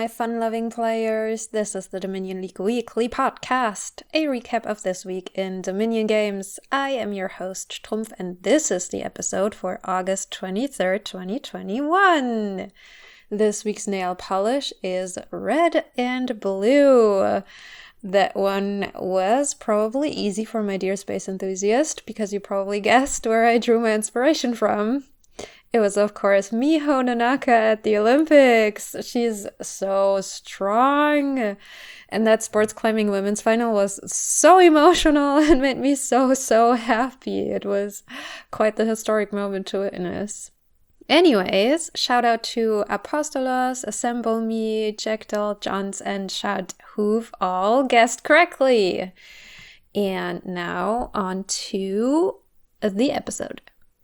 my fun-loving players. This is the Dominion League Weekly Podcast, a recap of this week in Dominion games. I am your host, Trumpf, and this is the episode for August 23rd, 2021. This week's nail polish is red and blue. That one was probably easy for my dear space enthusiast, because you probably guessed where I drew my inspiration from. It was, of course, Miho Nanaka at the Olympics. She's so strong. And that sports climbing women's final was so emotional and made me so happy. It was quite the historic moment to witness. Anyways, shout out to Apostolos, Assemble Me, Jackdaw, Johns, and Shad, who've all guessed correctly. And now on to the episode.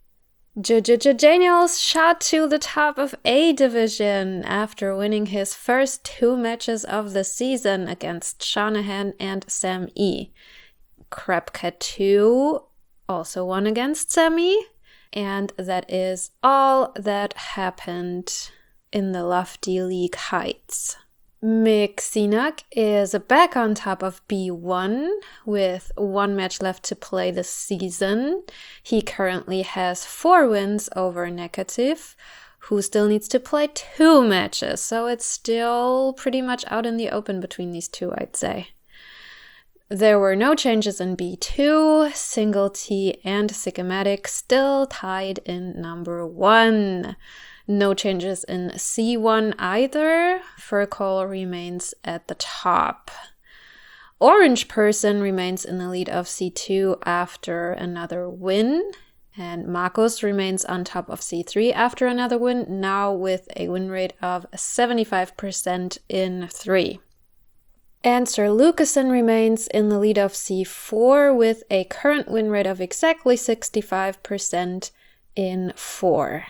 Daniels shot to the top of A division after winning his first 2 matches of the season against Shanahan and Sam E. Krepke 2 also won against Sam E. And that is all that happened in the lofty league heights. Mick Sinak is back on top of B1 with 1 match left to play this season. He currently has 4 wins over Negative, who still needs to play 2 matches, so it's still pretty much out in the open between these two, I'd say. There were no changes in B2, Single T and Sigmatic still tied in number 1. No changes in C1 either. Furcall remains at the top. Orange Person remains in the lead of C2 after another win. And Marcos remains on top of C3 after another win, now with a win rate of 75% in 3. And Sir Lucasen remains in the lead of C4 with a current win rate of exactly 65% in 4.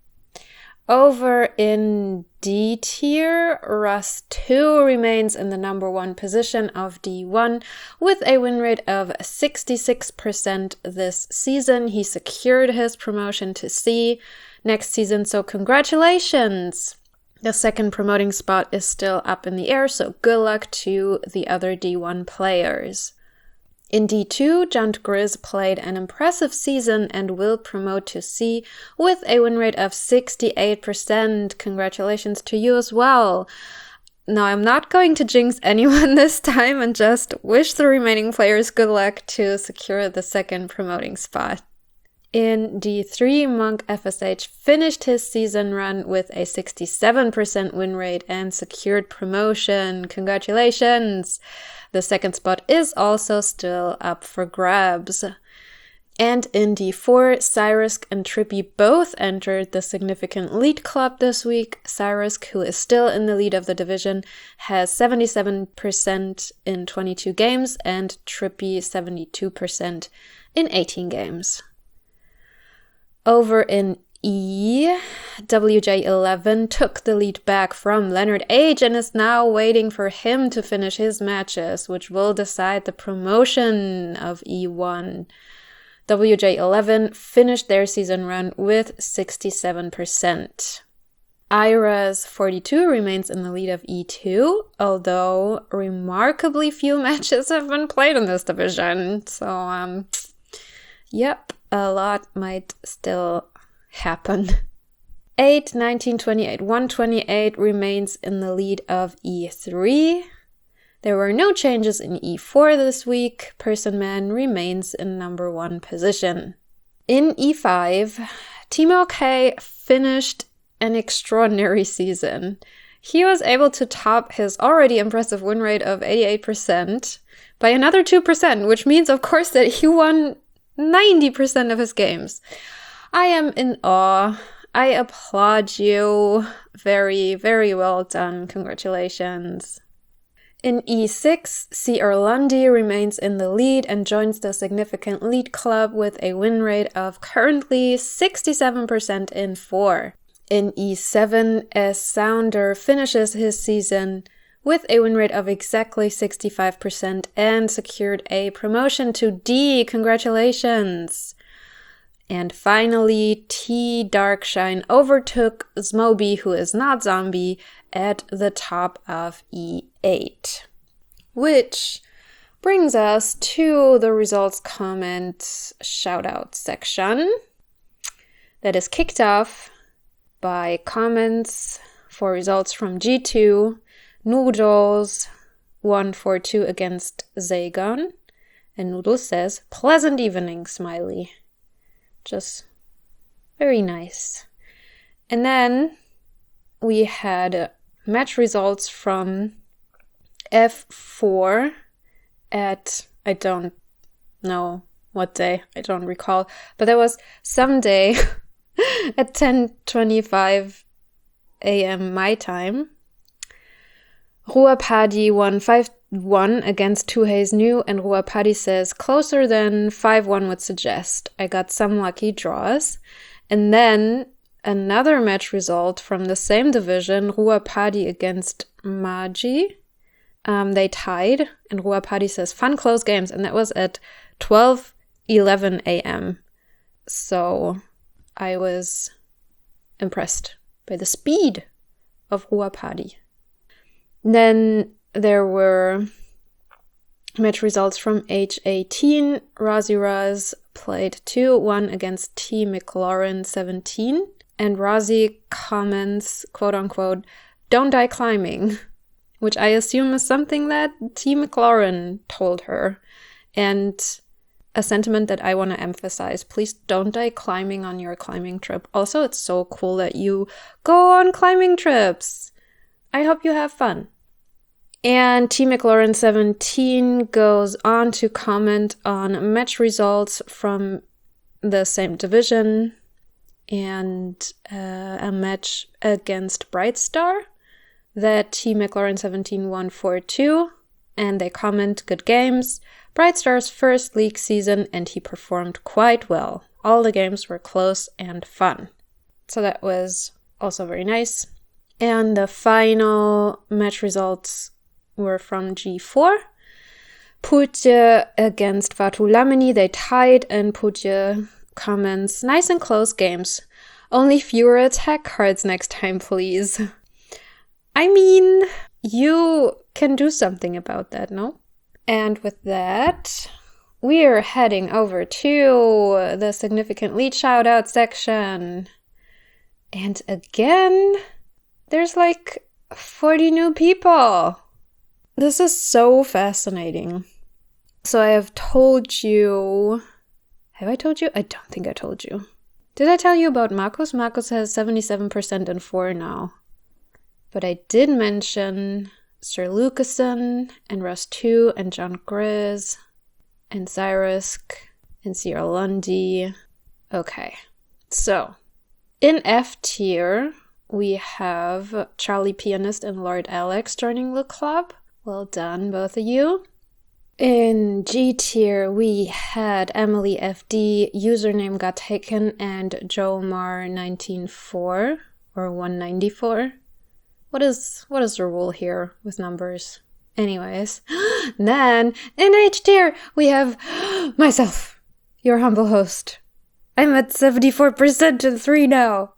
Over in D tier, Russ 2 remains in the number 1 position of D1 with a win rate of 66% this season. He secured his promotion to C next season, so congratulations! The second promoting spot is still up in the air, so good luck to the other D1 players. In D2, Junt Grizz played an impressive season and will promote to C with a win rate of 68%. Congratulations to you as well. Now, I'm not going to jinx anyone this time and just wish the remaining players good luck to secure the second promoting spot. In D3, Monk FSH finished his season run with a 67% win rate and secured promotion. Congratulations! The second spot is also still up for grabs. And in D4, Cyrus and Trippy both entered the significant lead club this week. Cyrus, who is still in the lead of the division, has 77% in 22 games and Trippy 72% in 18 games. Over in E, WJ11 took the lead back from Leonard H and is now waiting for him to finish his matches, which will decide the promotion of E1. WJ11 finished their season run with 67%. Iras 42 remains in the lead of E2, although remarkably few matches have been played in this division. So, yep. A lot might still happen. 8, 19, 28, 128 remains in the lead of E3. There were no changes in E4 this week. Person Man remains in number 1 position. In E5, Timo K finished an extraordinary season. He was able to top his already impressive win rate of 88% by another 2%, which means, of course, that he won 90% of his games. I am in awe. I applaud you. Very, very well done. Congratulations. In E6, C. Erlandi remains in the lead and joins the significant lead club with a win rate of currently 67% in 4. In E7, S. Sounder finishes his season with a win rate of exactly 65% and secured a promotion to D. Congratulations! And finally, T. Darkshine overtook Zmoby, who is not Zombie, at the top of E8. Which brings us to the results comment shout-out section that is kicked off by comments for results from G2, Noodles 1-4-2 against Zagon. And Noodles says, pleasant evening, smiley. Just very nice. And then we had match results from F4 at, I don't know what day, I don't recall, but there was some day at 10:25 a.m. my time. Ruapadi won 5-1 against Tuhei's New, and Ruapadi says, closer than 5-1 would suggest. I got some lucky draws. And then another match result from the same division, Ruapadi against Magi. They tied, and Ruapadi says, fun close games, and that was at 12:11 a.m. So I was impressed by the speed of Ruapadi. Then there were match results from H18. Razi played 2-1 against T McLaurin 17. And Razi comments, quote unquote, don't die climbing, which I assume is something that T McLaurin told her. And a sentiment that I want to emphasize. Please don't die climbing on your climbing trip. Also, it's so cool that you go on climbing trips. I hope you have fun. And T McLaurin 17 goes on to comment on match results from the same division and a match against Brightstar that T McLaurin 17 won 4-2. And they comment, good games. Brightstar's first league season, and he performed quite well. All the games were close and fun. So that was also very nice. And the final match results were from G4. Putje against Fatu Lamini, they tied, and Putje comments, nice and close games. Only fewer attack cards next time, please. I mean, you can do something about that, no? And with that, we're heading over to the significant lead shout-out section. And again, there's like 40 new people. This is so fascinating. So I have told you... Have I told you? I don't think I told you. Did I tell you about Marcus? Marcus has 77% in 4 now. But I did mention Sir Lucasen and Rust2 and John Grizz and Zyrisk and Sierra Lundy. Okay, so in F tier, we have Charlie Pianist and Lord Alex joining the club. Well done, both of you. In G tier, we had Emily FD, username got taken, and Jomar194 or 194. What is the rule here with numbers? Anyways, then in H tier, we have myself, your humble host. I'm at 74% in 3 now.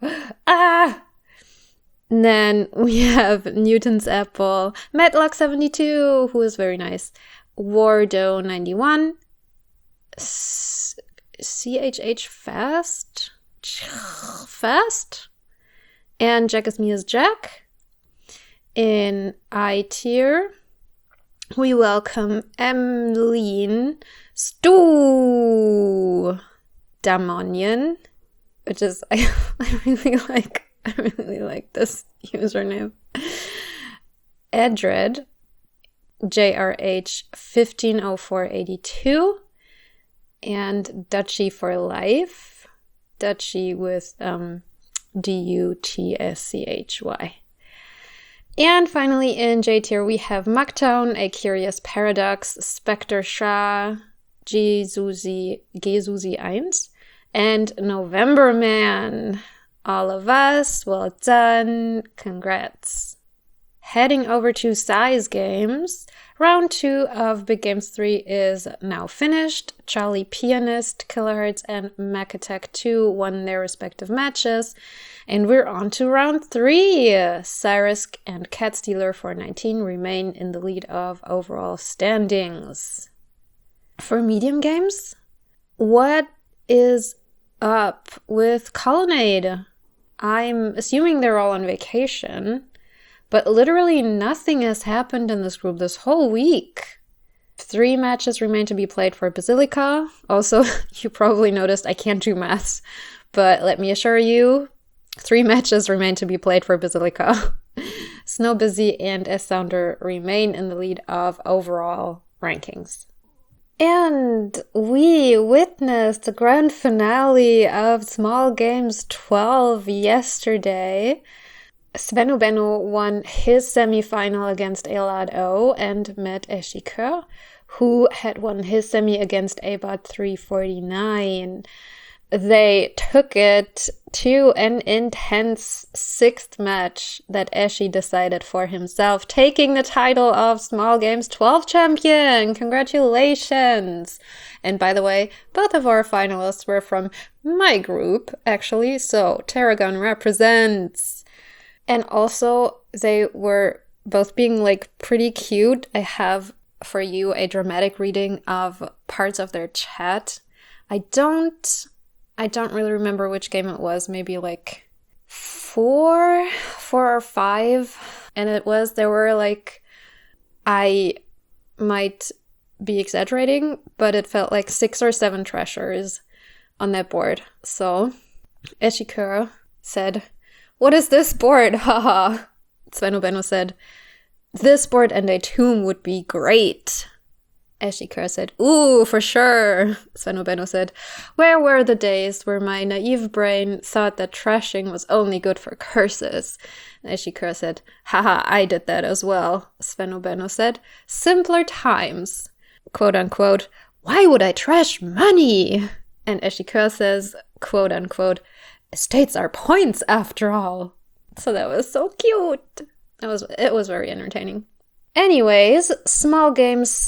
And then we have Newton's Apple, Matlock72, who is very nice, Wardo91, CHH Fast, and Jack is me as Jack. In I tier, we welcome Emmeline Stu Damonian, which is I really like this username. Edred JRH 150482 and Dutchy for Life. Dutchy with DUTSCHY. And finally, in J tier, we have Mucktown, A Curious Paradox, Spectre Shah, Gesuzi 1, and November Man. All of us, well done, congrats. heading over to size games. Round 2 of Big Games 3 is now finished. Charlie Pianist, Kilohertz, and Mac Attack 2 won their respective matches. And we're on to round 3. Cyrus and Cat Stealer 419 remain in the lead of overall standings. For medium games, what is up with Colonnade? I'm assuming they're all on vacation, but literally nothing has happened in this group this whole week. 3 matches remain to be played for Basilica. Also, you probably noticed I can't do maths, but let me assure you, 3 matches remain to be played for Basilica. Snow Busy and S-Sounder remain in the lead of overall rankings. And we witnessed the grand finale of Small Games 12 yesterday. Svenu Benno won his semi-final against Elad O and met Eshikeur, who had won his semi against Abad 349. They took it to an intense 6th match that Eshi decided for himself, taking the title of Small Games 12 champion. Congratulations! And by the way, both of our finalists were from my group, actually, so Tarragon represents. And also, they were both being pretty cute. I have for you a dramatic reading of parts of their chat. I don't really remember which game it was, maybe 4 or 5. And there were I might be exaggerating, but it felt like 6 or 7 treasures on that board. So Eshikeur said, "What is this board? Haha." Svenu Benno said, "This board and a tomb would be great." Eshikeur said, "Ooh, for sure." Svenu Benno said, "Where were the days where my naive brain thought that trashing was only good for curses?" And Eshikeur said, "Haha, I did that as well." Svenu Benno said, "Simpler times. Quote unquote, why would I trash money?" And Eshikeur says, quote unquote, "Estates are points after all." So that was so cute. It was very entertaining. Anyways, Small Games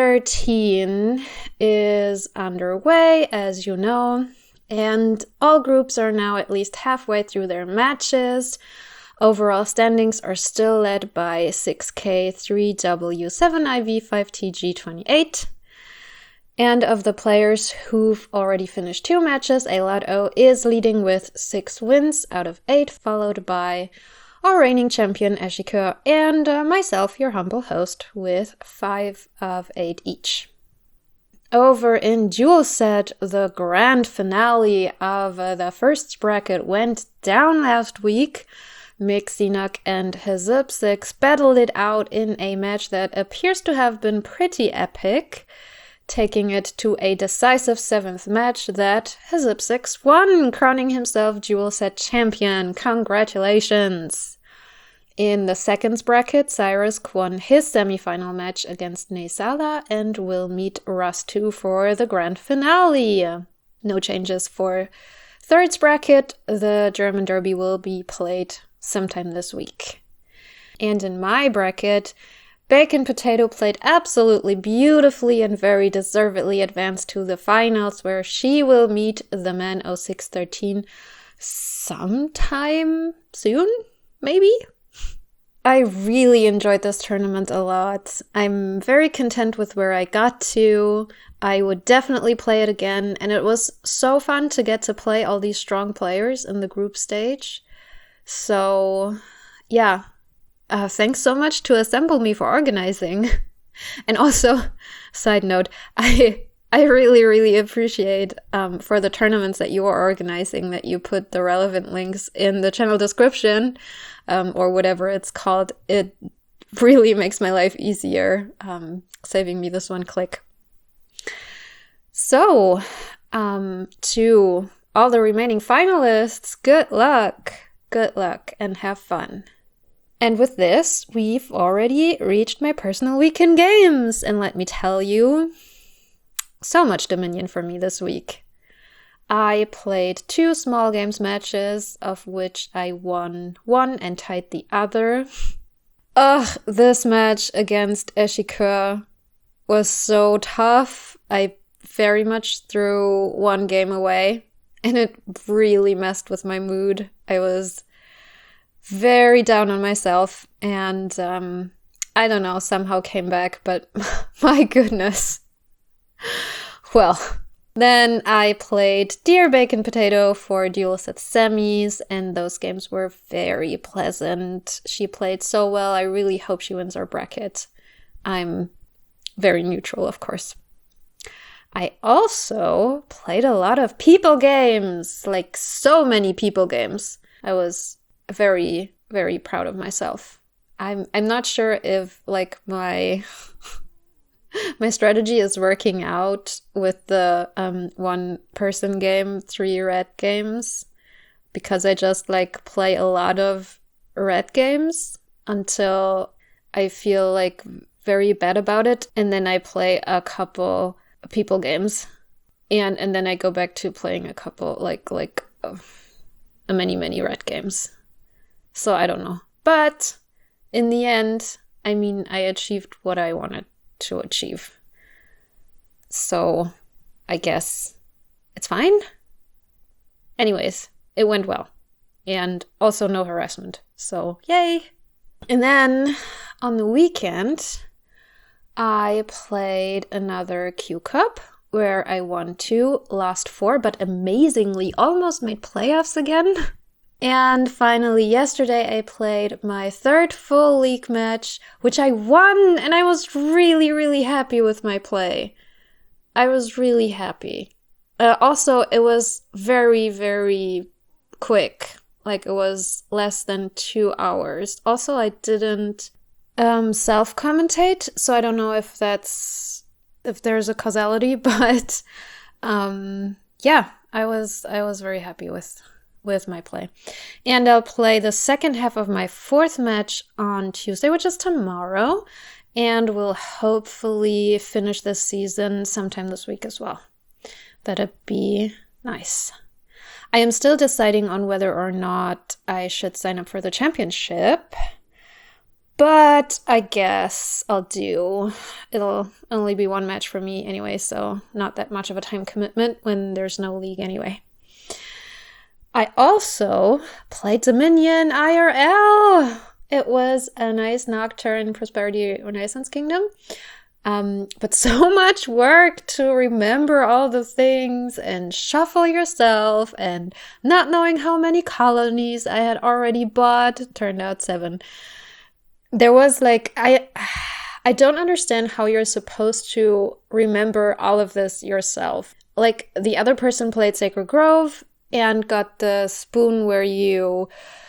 13 is underway, as you know, and all groups are now at least halfway through their matches. Overall standings are still led by 6K, 3W, 7IV, 5TG, 28. And of the players who've already finished 2 matches, Elad O is leading with 6 wins out of 8, followed by our reigning champion Eshikeur and myself, your humble host, with 5 of 8 each. Over in Duel Set, the grand finale of the first bracket went down last week. Mixinuk and Hezub6 battled it out in a match that appears to have been pretty epic, taking it to a decisive 7th match that Hezub6 won, crowning himself Duel Set champion. Congratulations! In the seconds bracket, Cyrus won his semi-final match against Neysala and will meet Rus2 for the grand finale. No changes for thirds bracket. The German Derby will be played sometime this week. And in my bracket, Bacon Potato played absolutely beautifully and very deservedly advanced to the finals, where she will meet the man 0613 sometime soon, maybe? I really enjoyed this tournament a lot. I'm very content with where I got to. I would definitely play it again, and it was so fun to get to play all these strong players in the group stage. So, yeah. Thanks so much to Assemble Me for organizing. And also, side note, I really, really appreciate for the tournaments that you are organizing that you put the relevant links in the channel description, or whatever it's called. It really makes my life easier, saving me this one click. So, to all the remaining finalists, good luck, and have fun. And with this, we've already reached my personal weekend games, and let me tell you, so much Dominion for me this week. I played 2 small games matches, of which I won one and tied the other. Ugh, this match against Eshika was so tough. I very much threw one game away, and it really messed with my mood. I was very down on myself, and I don't know, somehow came back, but my goodness. Well, then I played Deer Bacon Potato for dual set semis, and those games were very pleasant. She played so well. I really hope she wins our bracket. I'm very neutral, of course. I also played a lot of people games, like so many people games. I was very, very proud of myself. I'm not sure if like my strategy is working out with the one person game, 3 red games, because I just like play a lot of red games until I feel like very bad about it, and then I play a couple people games, and then I go back to playing a couple like many red games. So I don't know, but in the end, I mean, I achieved what I wanted to achieve. So I guess it's fine. Anyways, it went well. And also no harassment. So yay! And then on the weekend, I played another Q Cup where I won 2, lost 4, but amazingly almost made playoffs again. And finally, yesterday I played my 3rd full league match, which I won, and I was really, really happy with my play. I was really happy. Also, it was very, very quick. Like, it was less than 2 hours. Also, I didn't self-commentate, so I don't know if there's a causality, but yeah, I was very happy with my play. And I'll play the second half of my 4th match on Tuesday, which is tomorrow, and we'll hopefully finish this season sometime this week as well. That'd be nice. I am still deciding on whether or not I should sign up for the championship, but I guess I'll do. It'll only be 1 match for me anyway, so not that much of a time commitment when there's no league anyway. I also played Dominion IRL. It was a nice Nocturne Prosperity Renaissance Kingdom. But so much work to remember all the things and shuffle yourself and not knowing how many colonies I had already bought. Turned out 7. There was like, I don't understand how you're supposed to remember all of this yourself. Like, the other person played Sacred Grove and got the spoon where you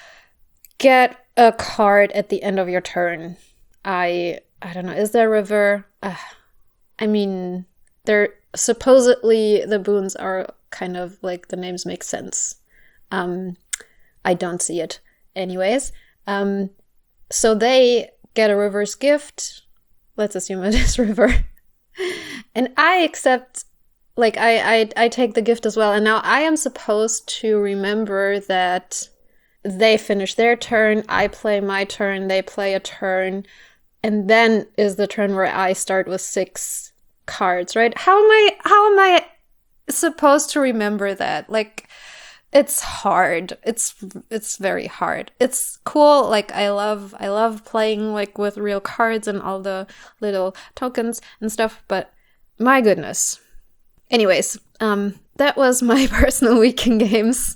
get a card at the end of your turn. I don't know, is there a river? I mean, they're supposedly the boons are kind of like the names make sense. I don't see it. Anyways, so they get a river's gift. Let's assume it is river. And I accept, like, I take the gift as well. And now I am supposed to remember that they finish their turn, I play my turn, they play a turn, and then is the turn where I start with 6 cards, right? How am I supposed to remember that? Like, it's hard. It's very hard. It's cool. Like, I love playing like with real cards and all the little tokens and stuff, but my goodness. Anyways, that was my personal weekend games.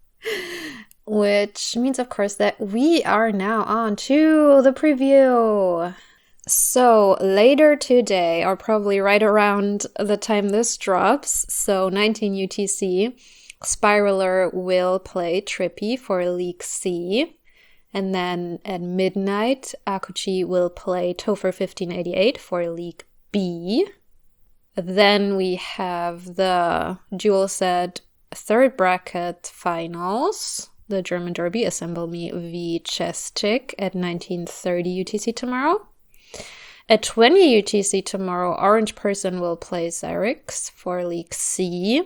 Which means, of course, that we are now on to the preview. So later today, or probably right around the time this drops, so 19 UTC, Spiraler will play Trippy for League C. And then at midnight, Akuchi will play Topher 1588 for League B. Then we have the dual set 3rd bracket finals. The German Derby, Assemble Me v Chestic at 19:30 UTC tomorrow. At 20 UTC tomorrow, Orange Person will play Xyrix for League C.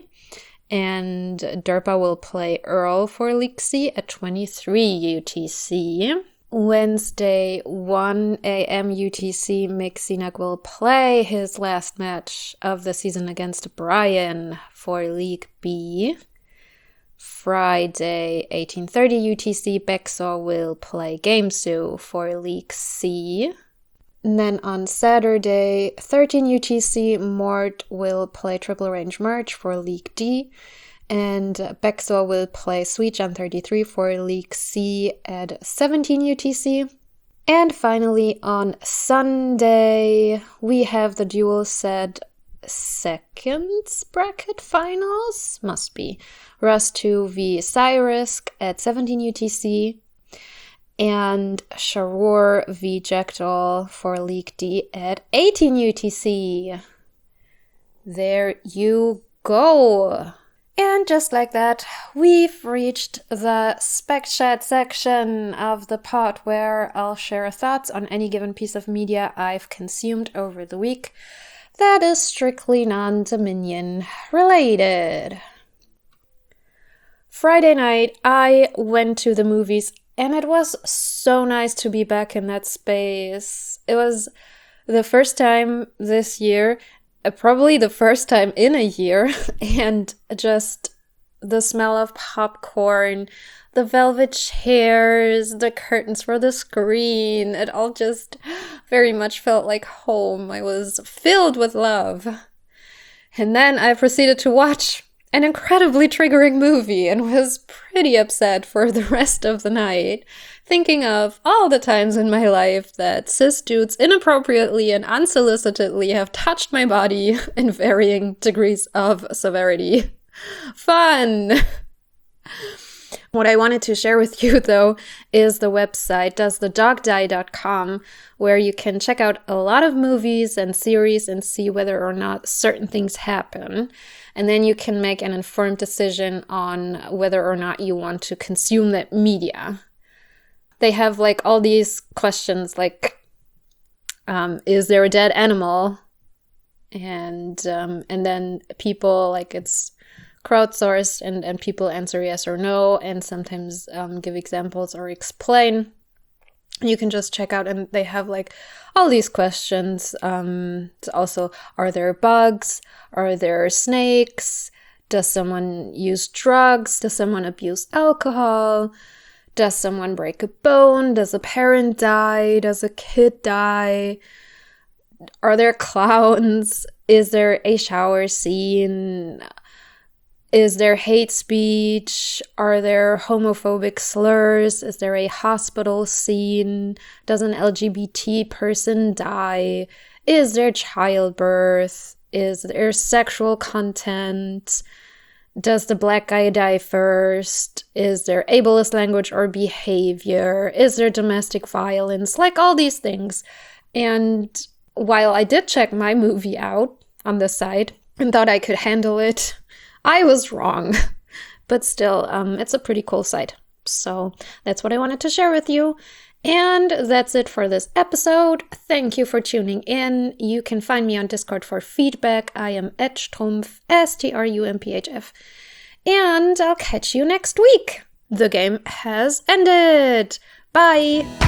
And Derpa will play Earl for League C at 23 UTC. Wednesday, 1 a.m. UTC, Mick Cenac will play his last match of the season against Brian for League B. Friday, 18:30 UTC, Bexor will play Gamesu for League C. And then on Saturday, 13 UTC, Mort will play Triple Range Merge for League D. And Bexor will play Sweetjam 33 for League C at 17 UTC. And finally, on Sunday, we have the dual set seconds bracket finals. Must be Rust2 v Cyrisk at 17 UTC. And Sharur v Jackdaw for League D at 18 UTC. There you go. And just like that, we've reached the spec chat section of the pod where I'll share thoughts on any given piece of media I've consumed over the week that is strictly non-Dominion related. Friday night, I went to the movies and it was so nice to be back in that space. It was the first time this year, probably the first time in a year, and just the smell of popcorn, the velvet chairs, the curtains for the screen, it all just very much felt like home. I was filled with love. And then I proceeded to watch an incredibly triggering movie and was pretty upset for the rest of the night, thinking of all the times in my life that cis dudes inappropriately and unsolicitedly have touched my body in varying degrees of severity. Fun! What I wanted to share with you, though, is the website doesthedogdie.com, where you can check out a lot of movies and series and see whether or not certain things happen. And then you can make an informed decision on whether or not you want to consume that media. They have like all these questions like, is there a dead animal? And then people, like, it's crowdsourced and people answer yes or no, and sometimes give examples or explain. You can just check out, and they have like all these questions. Also, are there bugs? Are there snakes? Does someone use drugs? Does someone abuse alcohol? Does someone break a bone? Does a parent die? Does a kid die? Are there clowns? Is there a shower scene? Is there hate speech? Are there homophobic slurs? Is there a hospital scene? Does an LGBT person die? Is there childbirth? Is there sexual content? Does the black guy die first? Is there ableist language or behavior? Is there domestic violence? Like all these things. And while I did check my movie out on the site and thought I could handle it, I was wrong. But still, it's a pretty cool site. So that's what I wanted to share with you. And that's it for this episode. Thank you for tuning in. You can find me on Discord for feedback. I am @Strumpf, STRUMPHF. And I'll catch you next week. The game has ended. Bye!